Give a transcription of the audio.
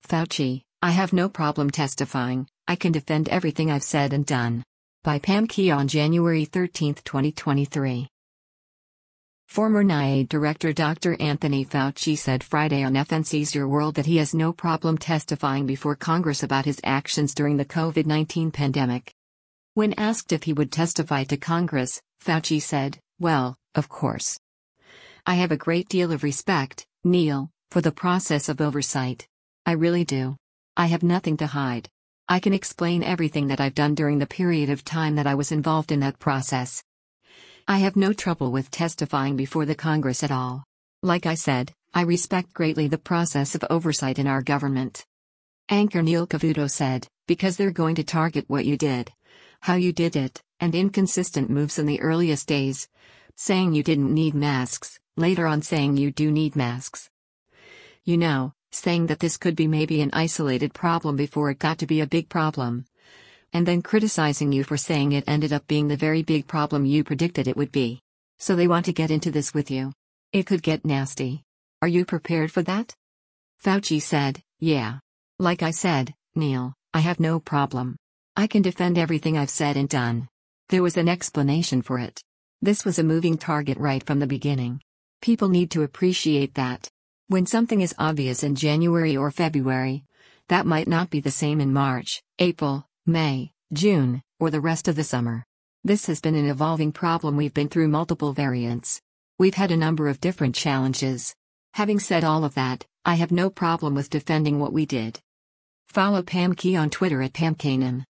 Fauci, I have no problem testifying, I can defend everything I've said and done. By Pam Key on January 13, 2023. Former NIAID Director Dr. Anthony Fauci said Friday on FNC's Your World that he has no problem testifying before Congress about his actions during the COVID-19 pandemic. When asked if he would testify to Congress, Fauci said, "Well, of course. I have a great deal of respect, Neil, for the process of oversight. I really do. I have nothing to hide. I can explain everything that I've done during the period of time that I was involved in that process. I have no trouble with testifying before the Congress at all. Like I said, I respect greatly the process of oversight in our government." Anchor Neil Cavuto said, "Because they're going to target what you did, how you did it, and inconsistent moves in the earliest days. Saying you didn't need masks, later on saying you do need masks. You know, saying that this could be maybe an isolated problem before it got to be a big problem. And then criticizing you for saying it ended up being the very big problem you predicted it would be. So they want to get into this with you. It could get nasty. Are you prepared for that?" Fauci said, "Yeah. Like I said, Neil, I have no problem. I can defend everything I've said and done. There was an explanation for it. This was a moving target right from the beginning. People need to appreciate that. When something is obvious in January or February, that might not be the same in March, April, May, June, or the rest of the summer. This has been an evolving problem. We've been through multiple variants. We've had a number of different challenges. Having said all of that, I have no problem with defending what we did." Follow Pam Key on Twitter at PamKanan.